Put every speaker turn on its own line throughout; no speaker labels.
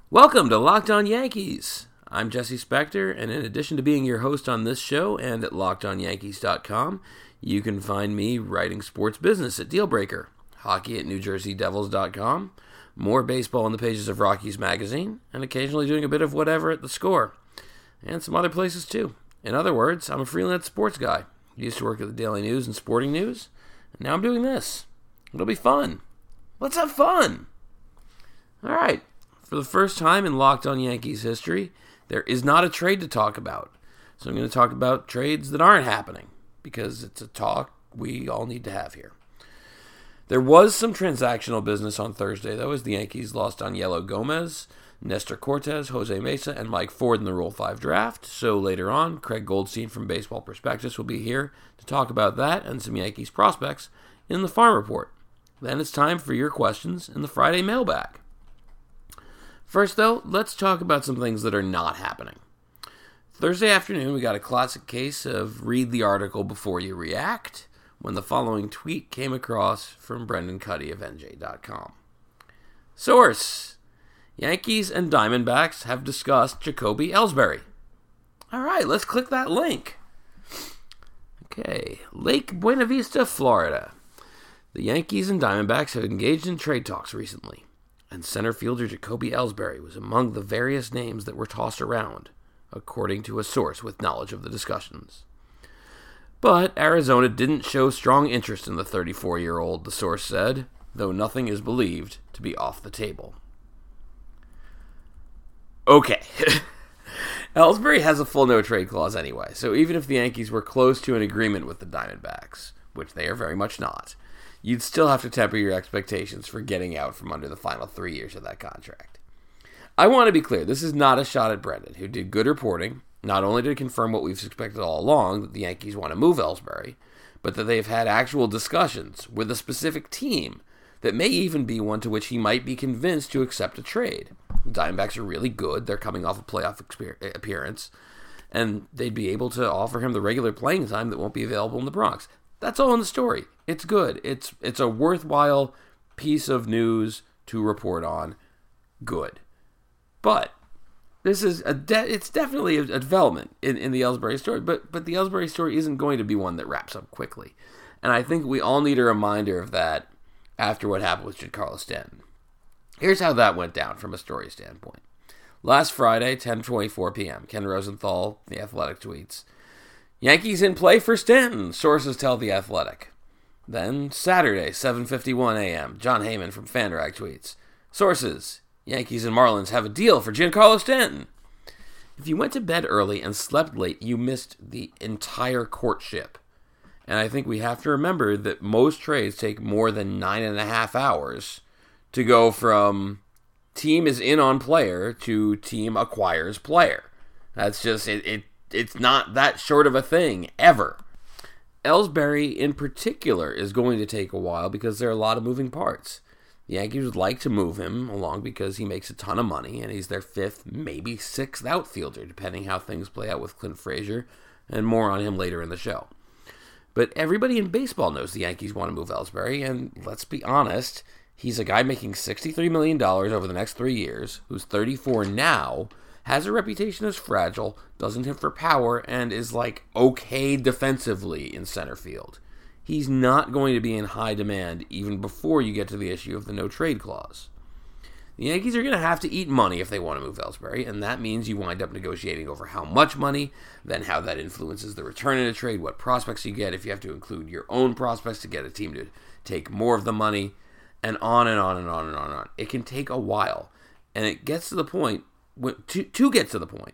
Welcome to Locked On Yankees. I'm Jesse Spector, and in addition to being your host on this show and at LockedOnYankees.com, you can find me writing sports business at Dealbreaker, hockey at NewJerseyDevils.com, more baseball in the pages of Rockies Magazine, and occasionally doing a bit of whatever at The Score, and some other places too. In other words, I'm a freelance sports guy. Used to work at the Daily News and Sporting News, and now I'm doing this. It'll be fun. Let's have fun! All right. For the first time in Locked On Yankees history, there is not a trade to talk about. So I'm going to talk about trades that aren't happening, because it's a talk we all need to have here. There was some transactional business on Thursday, though, as the Yankees lost Aniello Gomez, Nestor Cortes, Jose Mesa, and Mike Ford in the Rule 5 draft. So later on, Craig Goldstein from Baseball Prospectus will be here to talk about that and some Yankees prospects in the Farm Report. Then it's time for your questions in the Friday mailbag. First, though, let's talk about some things that are not happening. Thursday afternoon, we got a classic case of read the article before you react when the following tweet came across from Brendan Cuddy of NJ.com. Source: Yankees and Diamondbacks have discussed Jacoby Ellsbury. All right, let's click that link. Okay, Lake Buena Vista, Florida. The Yankees and Diamondbacks have engaged in trade talks recently, and center fielder Jacoby Ellsbury was among the various names that were tossed around, according to a source with knowledge of the discussions. But Arizona didn't show strong interest in the 34-year-old, the source said, though nothing is believed to be off the table. Okay. Ellsbury has a full no-trade clause anyway, so even if the Yankees were close to an agreement with the Diamondbacks, which they are very much not, you'd still have to temper your expectations for getting out from under the final 3 years of that contract. I want to be clear, this is not a shot at Brendan, who did good reporting, not only to confirm what we've suspected all along, that the Yankees want to move Ellsbury, but that they've had actual discussions with a specific team that may even be one to which he might be convinced to accept a trade. The Diamondbacks are really good, they're coming off a playoff appearance, and they'd be able to offer him the regular playing time that won't be available in the Bronx. That's all in the story. It's good. It's a worthwhile piece of news to report on. Good. But this is it's definitely a development in the Ellsbury story, but the Ellsbury story isn't going to be one that wraps up quickly. And I think we all need a reminder of that after what happened with Giancarlo Stanton. Here's how that went down from a story standpoint. Last Friday, 10:24 p.m., Ken Rosenthal, The Athletic, tweets, Yankees in play for Stanton, sources tell The Athletic. Then, Saturday, 7:51 a.m., John Heyman from FanRag tweets, sources, Yankees and Marlins have a deal for Giancarlo Stanton. If you went to bed early and slept late, you missed the entire courtship. And I think we have to remember that most trades take more than 9.5 hours to go from team is in on player to team acquires player. That's just, it's not that short of a thing, ever. Ellsbury, in particular, is going to take a while because there are a lot of moving parts. The Yankees would like to move him along because he makes a ton of money, and he's their fifth, maybe sixth outfielder, depending how things play out with Clint Frazier, and more on him later in the show. But everybody in baseball knows the Yankees want to move Ellsbury, and let's be honest, he's a guy making $63 million over the next 3 years, who's 34 now, has a reputation as fragile, doesn't hit for power, and is okay defensively in center field. He's not going to be in high demand even before you get to the issue of the no-trade clause. The Yankees are going to have to eat money if they want to move Ellsbury, and that means you wind up negotiating over how much money, then how that influences the return in a trade, what prospects you get, if you have to include your own prospects to get a team to take more of the money, and on and on and on and on and on. It can take a while, and it gets to the point, to get to the point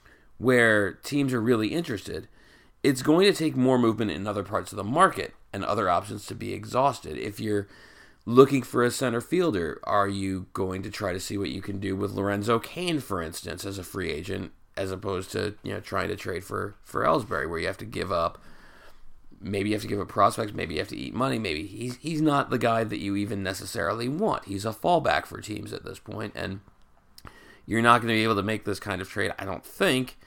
where teams are really interested, it's going to take more movement in other parts of the market and other options to be exhausted. If you're looking for a center fielder, are you going to try to see what you can do with Lorenzo Cain, for instance, as a free agent, as opposed to trying to trade for Ellsbury, where you have to give up, maybe you have to give up prospects, maybe you have to eat money, maybe he's not the guy that you even necessarily want. He's a fallback for teams at this point, and you're not going to be able to make this kind of trade, I don't think,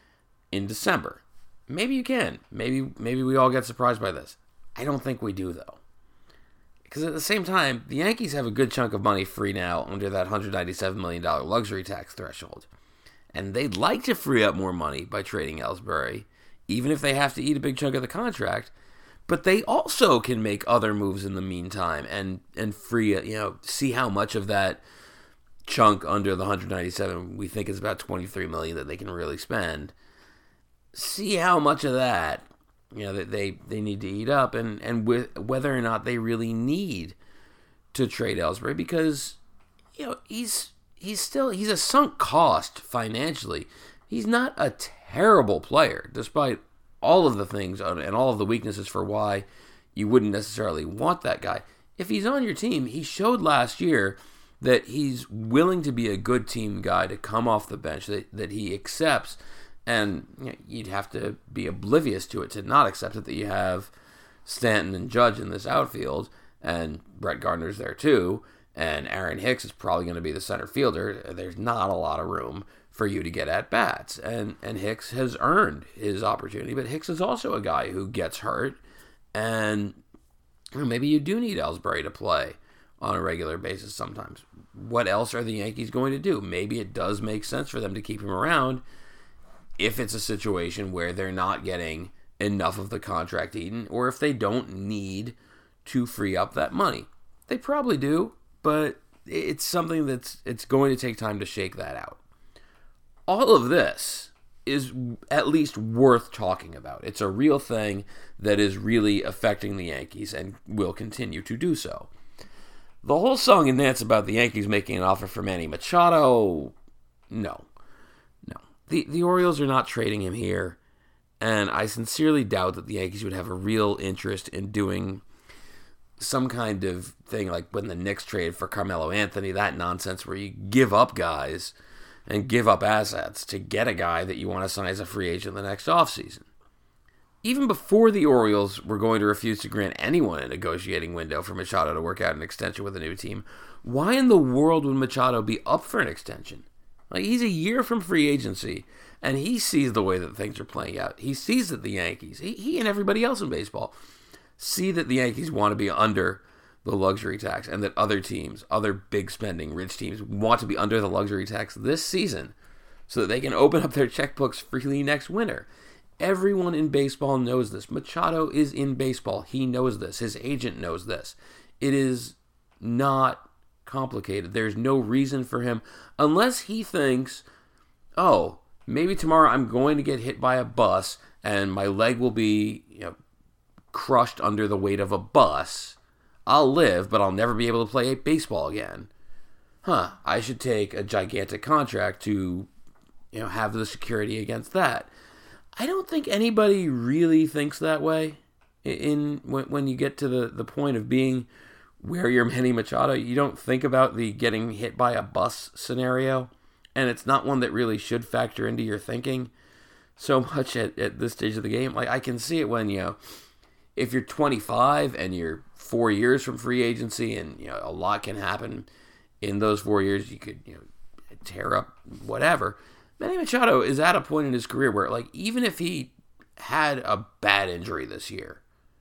in December. Maybe you can. Maybe we all get surprised by this. I don't think we do, though. Because at the same time, the Yankees have a good chunk of money free now under that $197 million luxury tax threshold. And they'd like to free up more money by trading Ellsbury, even if they have to eat a big chunk of the contract. But they also can make other moves in the meantime and free, see how much of that chunk under the 197, we think is about $23 million that they can really spend. See how much of that, that they need to eat up, and whether or not they really need to trade Ellsbury, because he's a sunk cost financially. He's not a terrible player, despite all of the things and all of the weaknesses for why you wouldn't necessarily want that guy. If he's on your team, he showed last year that he's willing to be a good team guy to come off the bench, that he accepts, and you'd have to be oblivious to it to not accept it, that you have Stanton and Judge in this outfield, and Brett Gardner's there too, and Aaron Hicks is probably going to be the center fielder. There's not a lot of room for you to get at bats, and Hicks has earned his opportunity, but Hicks is also a guy who gets hurt, and maybe you do need Ellsbury to play on a regular basis sometimes. What else are the Yankees going to do? Maybe it does make sense for them to keep him around if it's a situation where they're not getting enough of the contract eaten, or if they don't need to free up that money. They probably do, but it's something it's going to take time to shake that out. All of this is at least worth talking about. It's a real thing that is really affecting the Yankees and will continue to do so. The whole song and dance about the Yankees making an offer for Manny Machado, no. The Orioles are not trading him here, and I sincerely doubt that the Yankees would have a real interest in doing some kind of thing like when the Knicks traded for Carmelo Anthony, that nonsense where you give up guys and give up assets to get a guy that you want to sign as a free agent the next offseason. Even before the Orioles were going to refuse to grant anyone a negotiating window for Machado to work out an extension with a new team, why in the world would Machado be up for an extension? Like, he's a year from free agency, and he sees the way that things are playing out. He sees that the Yankees, he and everybody else in baseball, see that the Yankees want to be under the luxury tax, and that other teams, other big spending, rich teams, want to be under the luxury tax this season so that they can open up their checkbooks freely next winter. Everyone in baseball knows this. Machado is in baseball. He knows this. His agent knows this. It is not complicated. There's no reason for him, unless he thinks, oh, maybe tomorrow I'm going to get hit by a bus and my leg will be crushed under the weight of a bus. I'll live, but I'll never be able to play baseball again. I should take a gigantic contract to have the security against that. I don't think anybody really thinks that way. When you get to the point of being where you're Manny Machado, you don't think about the getting hit by a bus scenario, and it's not one that really should factor into your thinking so much at this stage of the game. Like, I can see it when, if you're 25 and you're 4 years from free agency, and a lot can happen in those 4 years. You could tear up whatever. Manny Machado is at a point in his career where, like, even if he had a bad injury this year,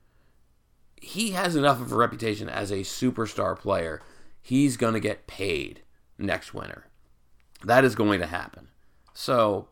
he has enough of a reputation as a superstar player. He's going to get paid next winter. That is going to happen. So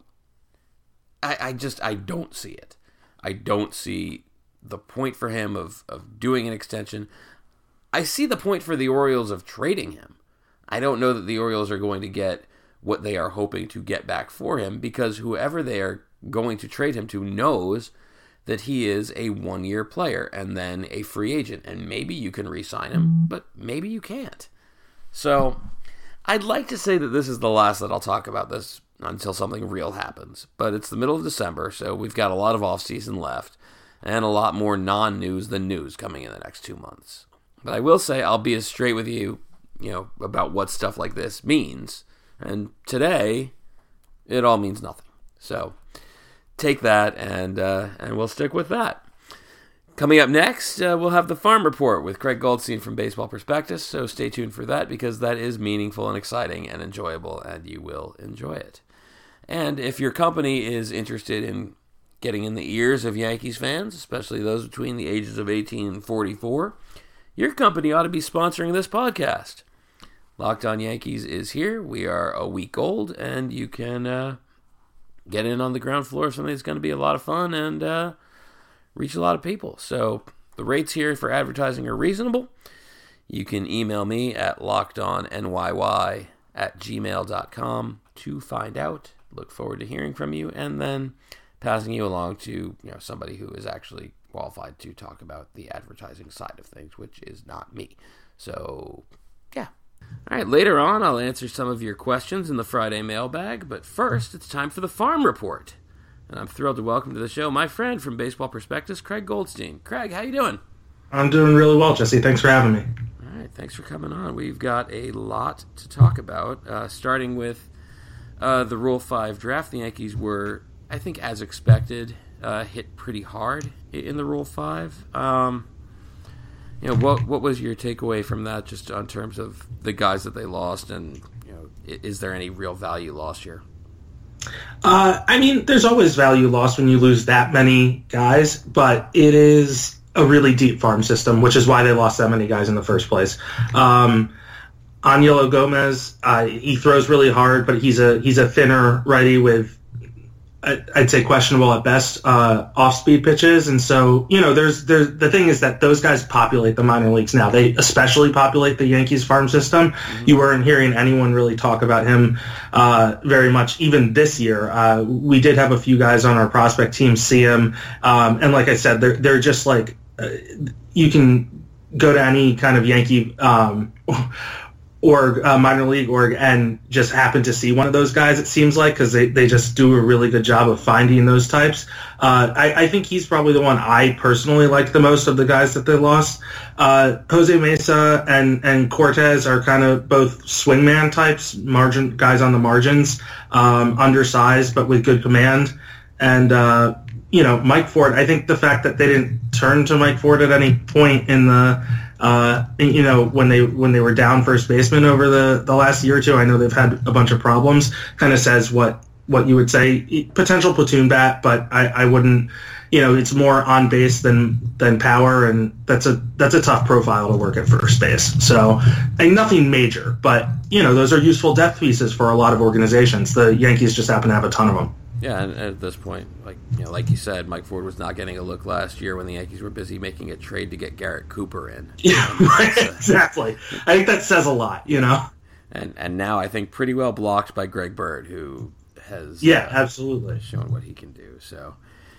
I don't see it. I don't see the point for him of doing an extension. I see the point for the Orioles of trading him. I don't know that the Orioles are going to get what they are hoping to get back for him, because whoever they are going to trade him to knows that he is a one-year player and then a free agent. And maybe you can re-sign him, but maybe you can't. So I'd like to say that this is the last that I'll talk about this until something real happens. But it's the middle of December, so we've got a lot of off-season left and a lot more non-news than news coming in the next 2 months. But I will say I'll be as straight with you, about what stuff like this means. And today, it all means nothing. So take that, and we'll stick with that. Coming up next, we'll have the Farm Report with Craig Goldstein from Baseball Prospectus, so stay tuned for that, because that is meaningful and exciting and enjoyable, and you will enjoy it. And if your company is interested in getting in the ears of Yankees fans, especially those between the ages of 18 and 44, your company ought to be sponsoring this podcast. Locked On Yankees is here. We are a week old, and you can get in on the ground floor of something that's going to be a lot of fun and reach a lot of people. So the rates here for advertising are reasonable. You can email me at lockedonnyy@gmail.com to find out. Look forward to hearing from you and then passing you along to somebody who is actually qualified to talk about the advertising side of things, which is not me. So, yeah. All right, later on I'll answer some of your questions in the Friday mailbag, but first it's time for the Farm Report. And I'm thrilled to welcome to the show my friend from Baseball Prospectus, Craig Goldstein. Craig, how you doing?
I'm doing really well, Jesse. Thanks for having me.
All right, thanks for coming on. We've got a lot to talk about, starting with the Rule 5 draft. The Yankees were, I think, as expected, hit pretty hard in the Rule 5. What was your takeaway from that, just in terms of the guys that they lost, and is there any real value lost here?
There's always value lost when you lose that many guys, but it is a really deep farm system, which is why they lost that many guys in the first place. Angelo Gomez, he throws really hard, but he's a thinner righty with, I'd say, questionable at best off-speed pitches. And so, there's the thing is that those guys populate the minor leagues now. They especially populate the Yankees farm system. Mm-hmm. You weren't hearing anyone really talk about him very much, even this year. We did have a few guys on our prospect team see him, and like I said, they're just like you can go to any kind of Yankee org, minor league org, and just happen to see one of those guys, it seems like, because they just do a really good job of finding those types. I think he's probably the one I personally like the most of the guys that they lost. Jose Mesa and Cortez are kind of both swingman types, margin guys on the margins, undersized but with good command. And Mike Ford, I think the fact that they didn't turn to Mike Ford at any point in the when they were down first baseman over the last year or two, I know they've had a bunch of problems, kind of says what you would say potential platoon bat, but I wouldn't, it's more on base than power, and that's a tough profile to work at first base. So, and nothing major, but those are useful depth pieces for a lot of organizations. The Yankees just happen to have a ton of them.
Yeah, and at this point, like you said, Mike Ford was not getting a look last year when the Yankees were busy making a trade to get Garrett Cooper in.
Yeah, right, exactly. I think that says a lot,
And now I think pretty well blocked by Greg Bird, who has
absolutely
shown what he can do. So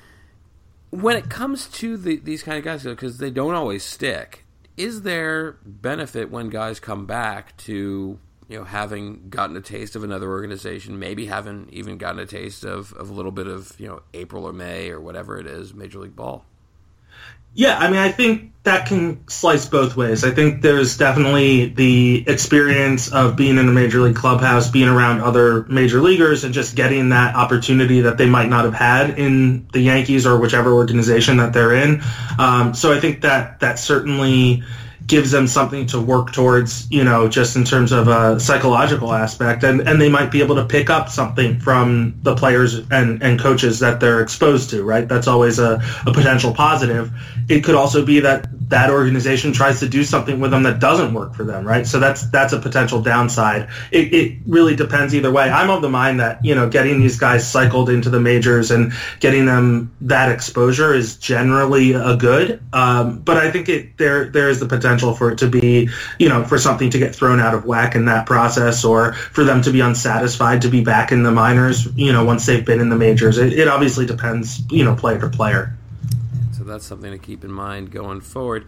when it comes to these kind of guys, because they don't always stick, is there benefit when guys come back to having gotten a taste of another organization, maybe haven't even gotten a taste of a little bit of, April or May or whatever it is, Major League Ball?
Yeah, I think that can slice both ways. I think there's definitely the experience of being in a Major League clubhouse, being around other major leaguers, and just getting that opportunity that they might not have had in the Yankees or whichever organization that they're in. So I think that certainly gives them something to work towards, just in terms of a psychological aspect. And they might be able to pick up something from the players and coaches that they're exposed to, right? That's always a potential positive. It could also be that organization tries to do something with them that doesn't work for them, right? So that's a potential downside. It really depends either way. I'm of the mind that, getting these guys cycled into the majors and getting them that exposure is generally a good. But I think there is the potential for it to be, for something to get thrown out of whack in that process, or for them to be unsatisfied to be back in the minors, once they've been in the majors. It obviously depends, player to player.
So that's something to keep in mind going forward.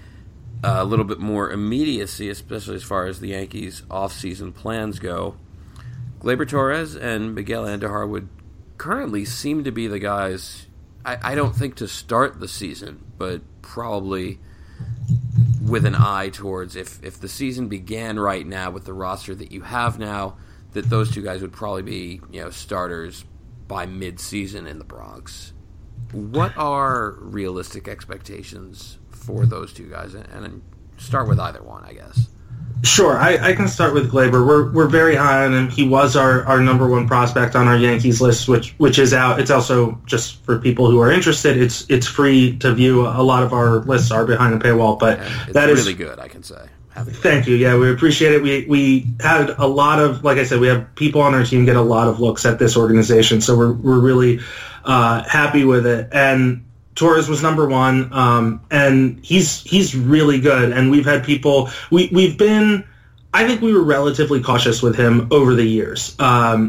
A little bit more immediacy, especially as far as the Yankees' off-season plans go. Gleyber Torres and Miguel Andujar would currently seem to be the guys, I don't think to start the season, but probably with an eye towards if the season began right now with the roster that you have now, that those two guys would probably be starters by mid-season in the Bronx. What are realistic expectations for those two guys? And start with either one, I guess.
Sure, I can start with Gleyber. We're very high on him. He was our number one prospect on our Yankees list, which is out. It's also, just for people who are interested, it's free to view. A lot of our lists are behind the paywall, but
that is really good, I can say.
Thank you. Yeah, we appreciate it. We had a lot of, like I said, we have people on our team get a lot of looks at this organization, so we're really happy with it. And Torres was number one, and he's really good. And we've had people. We've been. I think we were relatively cautious with him over the years. For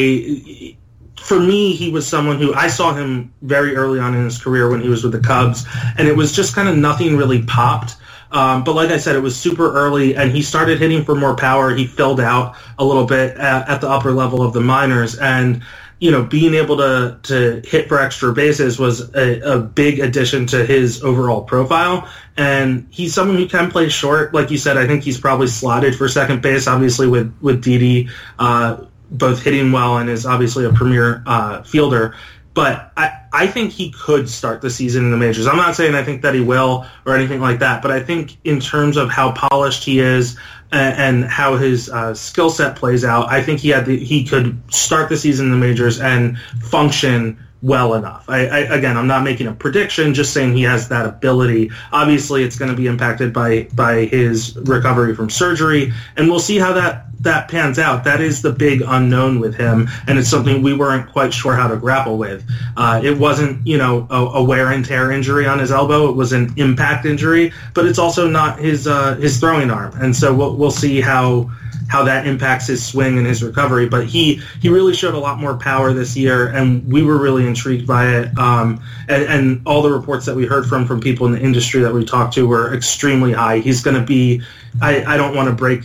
me, he was someone who I saw him very early on in his career when he was with the Cubs, and it was just kind of nothing really popped. But like I said, it was super early, and he started hitting for more power. He filled out a little bit at the upper level of the minors, and being able to hit for extra bases was a big addition to his overall profile. And he's someone who can play short. Like you said, I think he's probably slotted for second base, obviously with Didi both hitting well and is obviously a premier fielder. But I think he could start the season in the majors. I'm not saying I think that he will or anything like that, but I think in terms of how polished he is and how his skill set plays out, I think he could start the season in the majors and function well enough. Again, I'm not making a prediction, just saying he has that ability. Obviously, it's going to be impacted by his recovery from surgery, and we'll see how that pans out. That is the big unknown with him, and it's something we weren't quite sure how to grapple with. It wasn't, a wear and tear injury on his elbow. It was an impact injury, but it's also not his throwing arm, and so we'll see how that impacts his swing and his recovery. But he really showed a lot more power this year, and we were really intrigued by it. And all the reports that we heard from people in the industry that we talked to were extremely high. He's going to be, I don't want to break,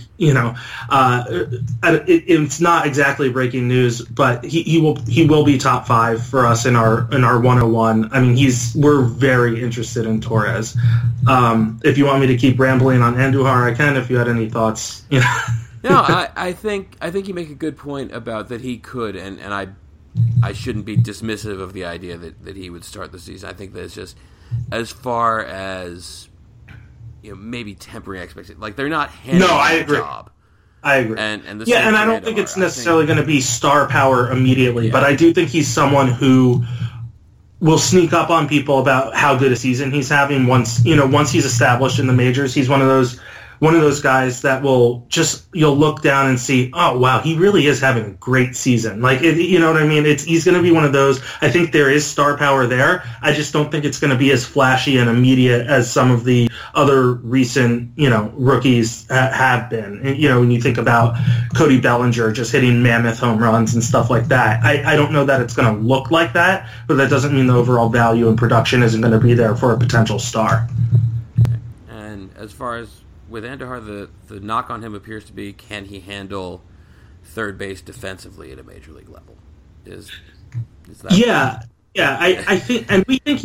it's not exactly breaking news, but he will be top 5 for us in our 101. I mean, we're very interested in Torres. If you want me to keep rambling on Andujar, I can. If you had any thoughts,
No, I think you make a good point about that he could, and I shouldn't be dismissive of the idea that he would start the season. I think that it's just, as far as maybe tempering expectations, like they're not handing the job.
I agree.
And
I don't think it's necessarily going to be star power immediately, but I do think he's someone who will sneak up on people about how good a season he's having once he's established in the majors. He's one of those guys that you'll look down and see, oh, wow, he really is having a great season. Like, you know what I mean? He's going to be one of those. I think there is star power there. I just don't think it's going to be as flashy and immediate as some of the other recent, rookies have been. And, when you think about Cody Bellinger just hitting mammoth home runs and stuff like that, I don't know that it's going to look like that, but that doesn't mean the overall value and production isn't going to be there for a potential star.
And as far as with Andujar, the knock on him appears to be, can he handle third base defensively at a major league level? Is that?
Yeah. I think, and we think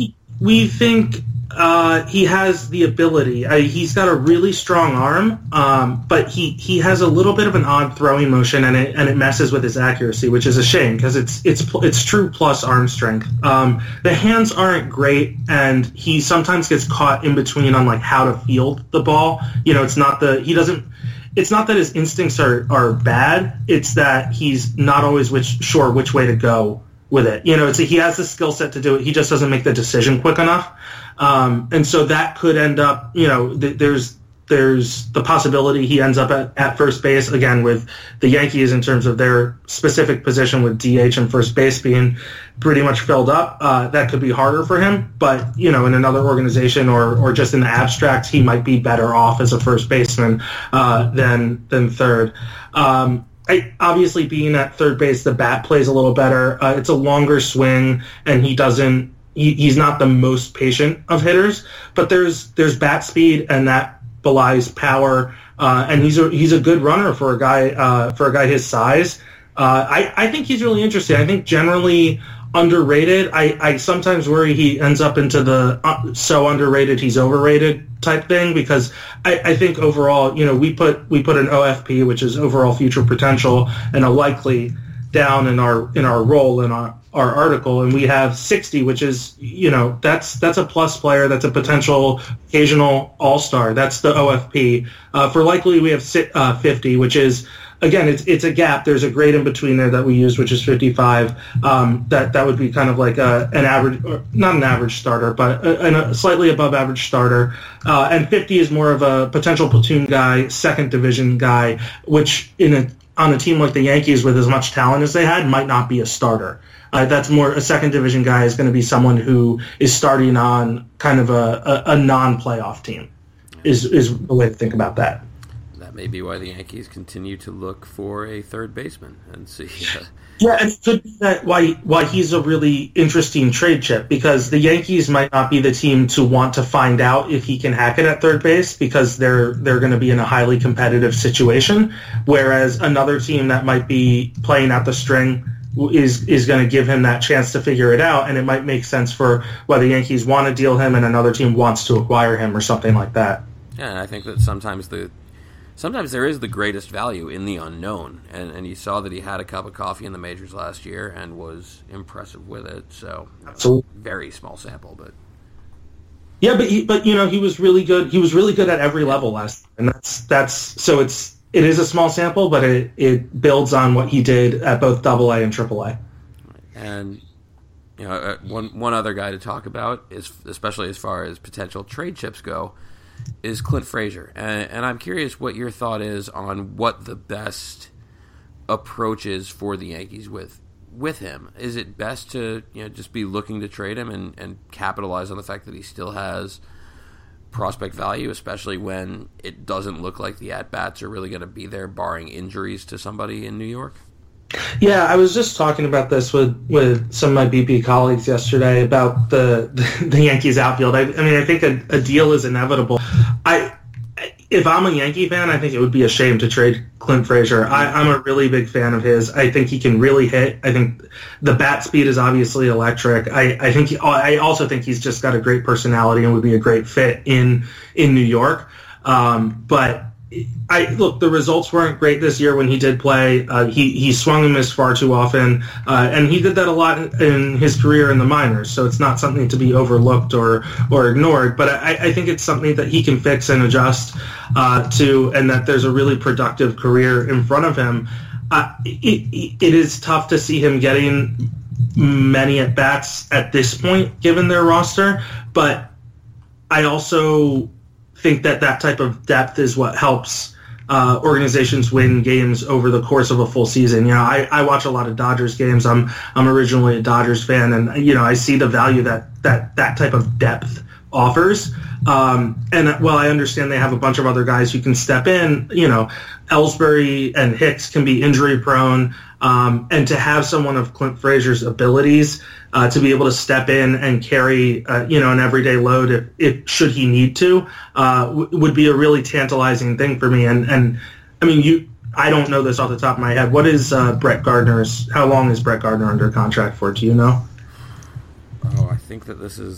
he has the ability. He's got a really strong arm, but he has a little bit of an odd throwing motion, and it messes with his accuracy, which is a shame because it's true plus arm strength. The hands aren't great, and he sometimes gets caught in between on like how to field the ball. It's not that his instincts are bad. It's that he's not always sure which way to go with it. He has the skill set to do it. He just doesn't make the decision quick enough. And so that could end up, there's the possibility he ends up at first base, again, with the Yankees in terms of their specific position with DH and first base being pretty much filled up. That could be harder for him. But, in another organization or just in the abstract, he might be better off as a first baseman than third. Obviously, being at third base, the bat plays a little better. It's a longer swing, and he's not the most patient of hitters, but there's bat speed, and that belies power. And he's a good runner for a guy his size. I think he's really interesting. I think generally underrated. I sometimes worry he ends up into the so underrated he's overrated type thing, because I think overall, we put an OFP, which is overall future potential, and a likely down in our role in our our article, and we have 60, which is, that's a plus player. That's a potential occasional all-star. That's the OFP. For likely, we have 50, which is, again, it's a gap. There's a grade in between there that we use, which is 55. That would be kind of like an average, or not an average starter, but a slightly above average starter. And 50 is more of a potential platoon guy, second division guy, which on a team like the Yankees with as much talent as they had might not be a starter. That's more a second division guy is going to be someone who is starting on kind of a non-playoff team is the way to think about that.
That may be why the Yankees continue to look for a third baseman and see.
Yeah, and it could be that why he's a really interesting trade chip, because the Yankees might not be the team to want to find out if he can hack it at third base, because they're going to be in a highly competitive situation, whereas another team that might be playing out the string is going to give him that chance to figure it out, and it might make sense for why the Yankees want to deal him and another team wants to acquire him or something like that.
Yeah, and I think that sometimes there is the greatest value in the unknown, and you saw that he had a cup of coffee in the majors last year and was impressive with it. So
absolutely,
very small sample, but
yeah, but he was really good. He was really good at every level last year, and that's so it is a small sample, but it builds on what he did at both AA and AAA.
And one other guy to talk about is, especially as far as potential trade chips go, is Clint Frazier, and I'm curious what your thought is on what the best approach is for the Yankees with him. Is it best to just be looking to trade him and capitalize on the fact that he still has prospect value, especially when it doesn't look like the at-bats are really going to be there, barring injuries to somebody in New York?
Yeah, I was just talking about this with some of my BP colleagues yesterday about the Yankees outfield. I mean, I think a deal is inevitable. If I'm a Yankee fan, I think it would be a shame to trade Clint Frazier. I'm a really big fan of his. I think he can really hit. I think the bat speed is obviously electric. I also think he's just got a great personality and would be a great fit in New York. But the results weren't great this year when he did play. He swung and missed far too often, and he did that a lot in his career in the minors. So it's not something to be overlooked or ignored. But I think it's something that he can fix and adjust to, and that there's a really productive career in front of him. It is tough to see him getting many at bats at this point, given their roster. But I also think that type of depth is what helps organizations win games over the course of a full season. I watch a lot of Dodgers games. I'm originally a Dodgers fan, and I see the value that type of depth offers. And while I understand they have a bunch of other guys who can step in, Ellsbury and Hicks can be injury prone, and to have someone of Clint Frazier's abilities to be able to step in and carry an everyday load if should he need to would be a really tantalizing thing for me. And I mean, I don't know this off the top of my head. What is Brett Gardner's? How long is Brett Gardner under contract for? Do you know?
Oh, I think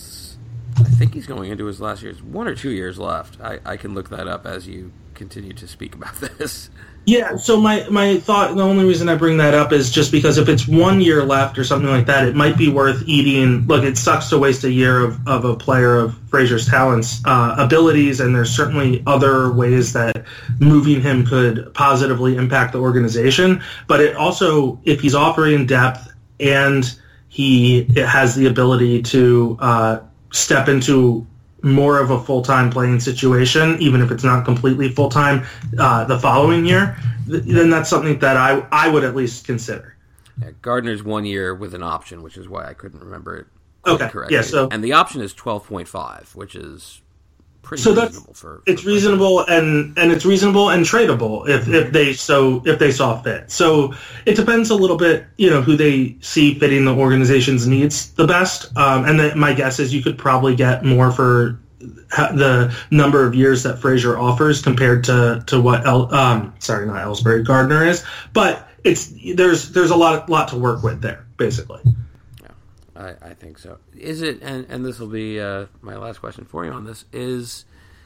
he's going into his last year. It's 1 or 2 years left. I can look that up as you continue to speak about this.
Yeah, so my thought, the only reason I bring that up is just because if it's 1 year left or something like that, it might be worth eating. Look, it sucks to waste a year of a player of Frazier's talents, abilities, and there's certainly other ways that moving him could positively impact the organization. But it also, if he's offering depth and he has the ability to step into more of a full-time playing situation, even if it's not completely full-time the following year, then that's something that I would at least consider.
Yeah, Gardner's 1 year with an option, which is why I couldn't remember it correctly.
Yeah, so,
and the option is 12.5, which is pretty reasonable for
it's reasonable and it's reasonable and tradable if they saw fit. So it depends a little bit, who they see fitting the organization's needs the best. And my guess is you could probably get more for the number of years that Frazier offers compared to what not Ellsbury, Gardner is. But there's a lot to work with there, basically.
I think so. Is it, and this will be my last question for you on this, is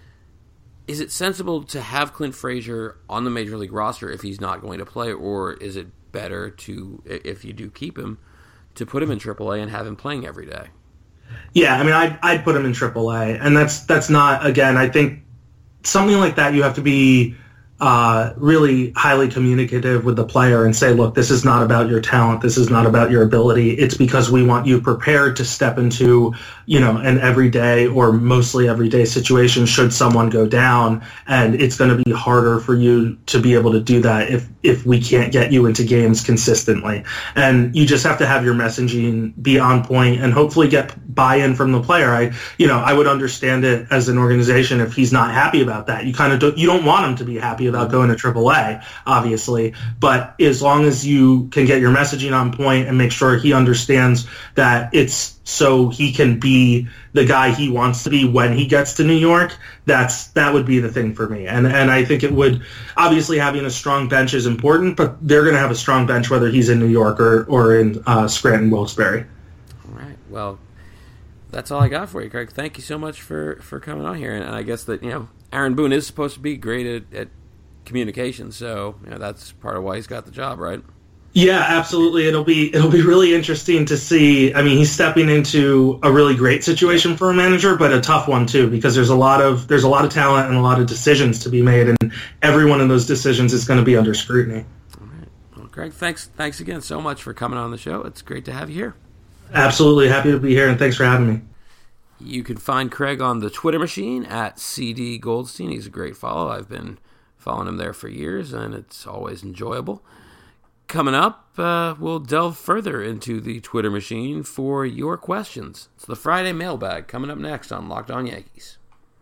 it sensible to have Clint Frazier on the Major League roster if he's not going to play, or is it better to, if you do keep him, to put him in AAA and have him playing every day.
Yeah, I mean, I'd put him in AAA, and that's not, again, I think something like that you have to be really highly communicative with the player and say, look, this is not about your talent. This is not about your ability. It's because we want you prepared to step into, an everyday or mostly everyday situation should someone go down. And it's going to be harder for you to be able to do that if we can't get you into games consistently. And you just have to have your messaging be on point and hopefully get buy-in from the player. I would understand it as an organization if he's not happy about that. You don't want him to be happy about going to AAA, obviously, but as long as you can get your messaging on point and make sure he understands that it's so he can be the guy he wants to be when he gets to New York, that would be the thing for me. And I think it would, obviously having a strong bench is important, but they're going to have a strong bench whether he's in New York or in Scranton, Wilkes-Barre.
All right. Well, that's all I got for you, Craig. Thank you so much for coming on here. And I guess that, Aaron Boone is supposed to be great at communication, so that's part of why he's got the job, right?
Yeah, absolutely. It'll be really interesting to see. I mean, he's stepping into a really great situation for a manager, but a tough one too, because there's a lot of talent and a lot of decisions to be made, and every one of those decisions is going to be under scrutiny.
All right. Well, Craig, thanks again so much for coming on the show. It's great to have you here.
Absolutely. Happy to be here, and thanks for having me.
You can find Craig on the Twitter machine at CD Goldstein. He's a great follow. I've been following him there for years, and it's always enjoyable. Coming up, we'll delve further into the Twitter machine for your questions. It's the Friday mailbag coming up next on Locked On Yankees.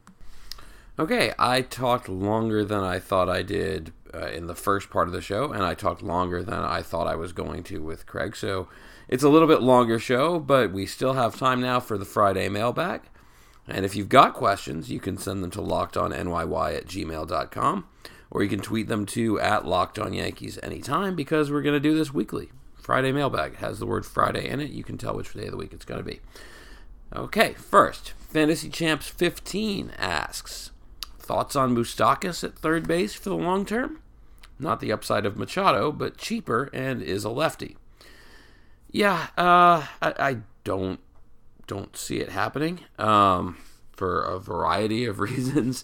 Okay, I talked longer than I thought I did in the first part of the show, and I talked longer than I thought I was going to with Craig, so it's a little bit longer show, but we still have time now for the Friday mailbag. And if you've got questions, you can send them to lockedonnyy@gmail.com, or you can tweet them to @LockedOnYankees anytime, because we're going to do this weekly. Friday mailbag has the word Friday in it. You can tell which day of the week it's going to be. Okay, first, Fantasy Champs 15 asks, thoughts on Moustakas at third base for the long term? Not the upside of Machado, but cheaper and is a lefty. Yeah, I don't see it happening for a variety of reasons.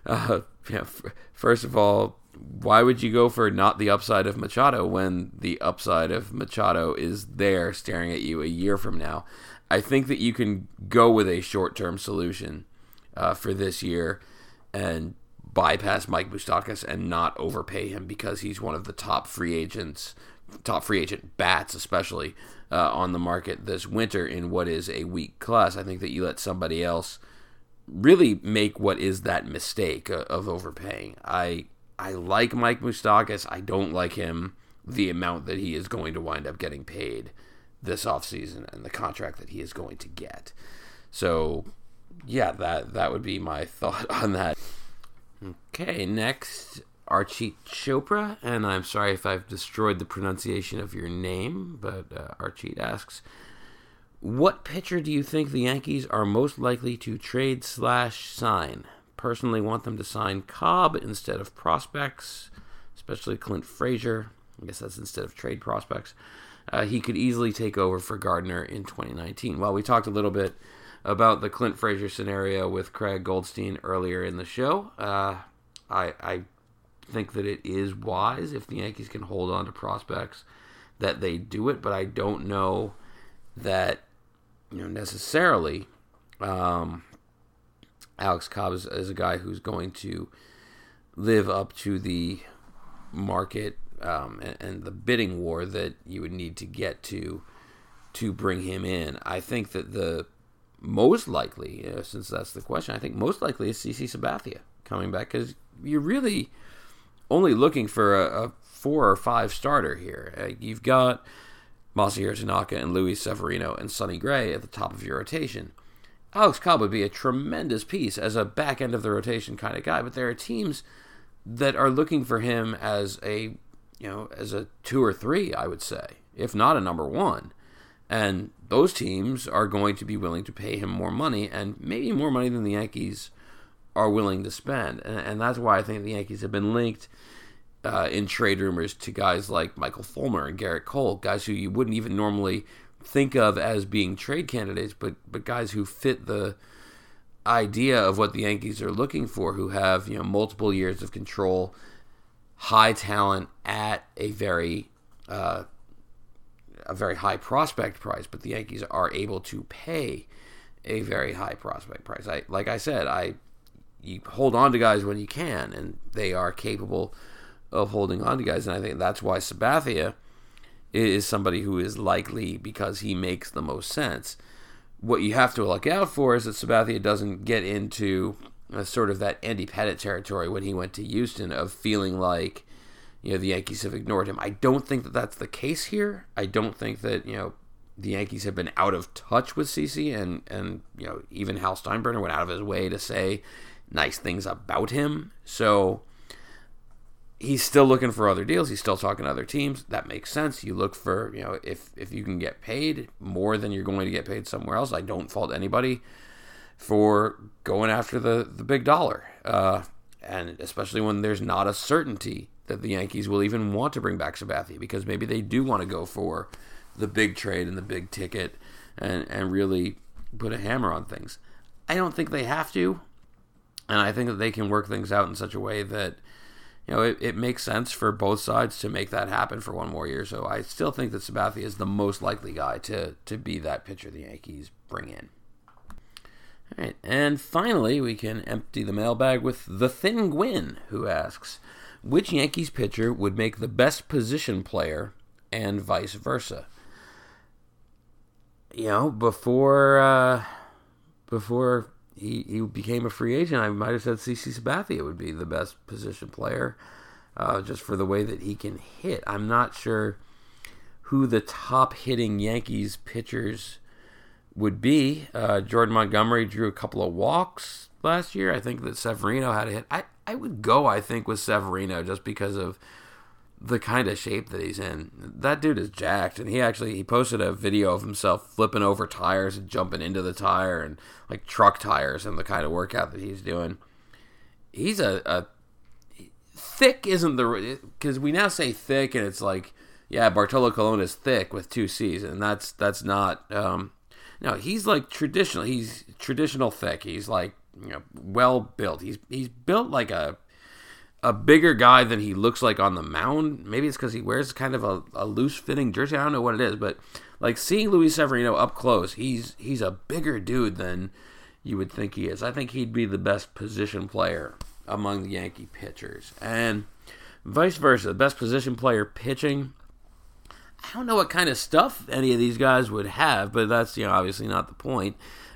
First of all, why would you go for not the upside of Machado when the upside of Machado is there staring at you a year from now? I think that you can go with a short-term solution for this year and bypass Mike Moustakas and not overpay him because he's one of the top free agent bats, especially on the market this winter in what is a weak class. I think that you let somebody else really make what is that mistake of overpaying. I like Mike Moustakas. I don't like him the amount that he is going to wind up getting paid this offseason and the contract that he is going to get. So, yeah, that would be my thought on that. Okay, next, Archit Chopra, and I'm sorry if I've destroyed the pronunciation of your name, but Archit asks, what pitcher do you think the Yankees are most likely to trade/sign? Personally want them to sign Cobb instead of prospects, especially Clint Frazier. I guess that's instead of trade prospects. He could easily take over for Gardner in 2019. Well, we talked a little bit about the Clint Frazier scenario with Craig Goldstein earlier in the show. I think that it is wise if the Yankees can hold on to prospects that they do it, but I don't know that necessarily Alex Cobb is a guy who's going to live up to the market and the bidding war that you would need to get to bring him in. I think that the most likely, since that's the question, I think most likely is CC Sabathia coming back, because you're really only looking for a 4 or 5 starter here. You've got Masahiro Tanaka and Luis Severino and Sonny Gray at the top of your rotation. Alex Cobb would be a tremendous piece as a back end of the rotation kind of guy, but there are teams that are looking for him as a 2 or 3, I would say, if not a number 1. And those teams are going to be willing to pay him more money, and maybe more money than the Yankees are willing to spend. And that's why I think the Yankees have been linked in trade rumors to guys like Michael Fulmer and Garrett Cole, guys who you wouldn't even normally think of as being trade candidates, but guys who fit the idea of what the Yankees are looking for, who have multiple years of control, high talent at a very high prospect price, but the Yankees are able to pay a very high prospect price. You hold on to guys when you can, and they are capable of holding on to guys, and I think that's why Sabathia is somebody who is likely, because he makes the most sense. What you have to look out for is that Sabathia doesn't get into sort of that Andy Pettitte territory when he went to Houston of feeling like the Yankees have ignored him. I don't think that that's the case here. I don't think that the Yankees have been out of touch with CeCe, and even Hal Steinbrenner went out of his way to say nice things about him. So he's still looking for other deals. He's still talking to other teams. That makes sense. You look for, if you can get paid more than you're going to get paid somewhere else. I don't fault anybody for going after the big dollar. And especially when there's not a certainty that the Yankees will even want to bring back Sabathia, because maybe they do want to go for the big trade and the big ticket and really put a hammer on things. I don't think they have to. And I think that they can work things out in such a way that it makes sense for both sides to make that happen for one more year. So I still think that Sabathia is the most likely guy to be that pitcher the Yankees bring in. All right, and finally, we can empty the mailbag with the Thin Gwyn, who asks, which Yankees pitcher would make the best position player and vice versa? Before he became a free agent, I might have said CeCe Sabathia would be the best position player, just for the way that he can hit. I'm not sure who the top hitting Yankees pitchers would be. Jordan Montgomery drew a couple of walks last year. I think that Severino had a hit. I would go, I think, with Severino just because of the kind of shape that he's in. That dude is jacked, and he posted a video of himself flipping over tires and jumping into the tire, and like truck tires, and the kind of workout that he's doing. He's a thick isn't the, because we now say thick and it's like, yeah, Bartolo Colon is thick with 2 C's, and that's not no, he's like traditional. He's traditional thick. He's like well built. He's built like a bigger guy than he looks like on the mound. Maybe it's because he wears kind of a loose-fitting jersey. I don't know what it is, but like seeing Luis Severino up close, he's a bigger dude than you would think he is. I think he'd be the best position player among the Yankee pitchers. And vice versa, the best position player pitching, I don't know what kind of stuff any of these guys would have, but that's obviously not the point.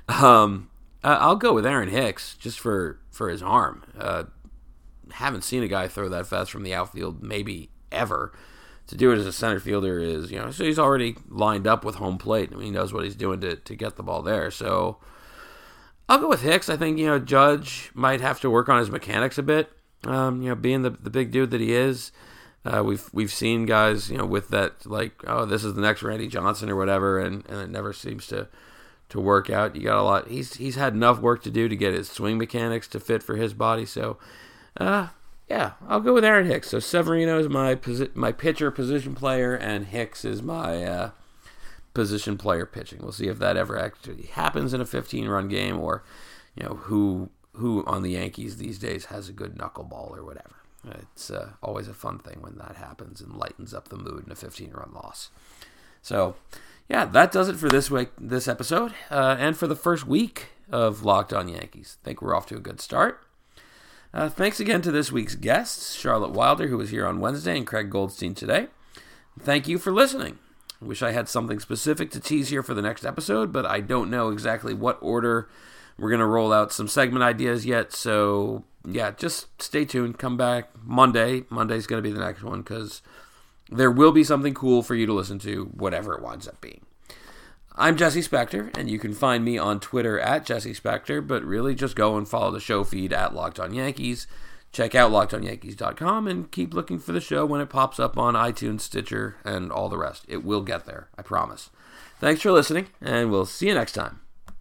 I'll go with Aaron Hicks just for his arm. Haven't seen a guy throw that fast from the outfield maybe ever. To do it as a center fielder is, so he's already lined up with home plate. I mean, he knows what he's doing to get the ball there. So I'll go with Hicks. I think, Judge might have to work on his mechanics a bit. Being the big dude that he is. We've seen guys, with that, like, oh, this is the next Randy Johnson or whatever, and it never seems to work out. You got a lot. He's had enough work to do to get his swing mechanics to fit for his body. So, yeah, I'll go with Aaron Hicks. So Severino is my pitcher position player, and Hicks is my position player pitching. We'll see if that ever actually happens in a 15-run game, or who on the Yankees these days has a good knuckleball or whatever. It's always a fun thing when that happens and lightens up the mood in a 15-run loss. So, yeah, that does it for this episode, and for the first week of Locked On Yankees. I think we're off to a good start. Thanks again to this week's guests, Charlotte Wilder, who was here on Wednesday, and Craig Goldstein today. Thank you for listening. I wish I had something specific to tease here for the next episode, but I don't know exactly what order we're going to roll out some segment ideas yet, so yeah, just stay tuned. Come back Monday. Monday's going to be the next one, because there will be something cool for you to listen to, whatever it winds up being. I'm Jesse Spector, and you can find me on Twitter at Jesse Spector, but really just go and follow the show feed at Locked On Yankees. Check out LockedOnYankees.com and keep looking for the show when it pops up on iTunes, Stitcher, and all the rest. It will get there, I promise. Thanks for listening, and we'll see you next time.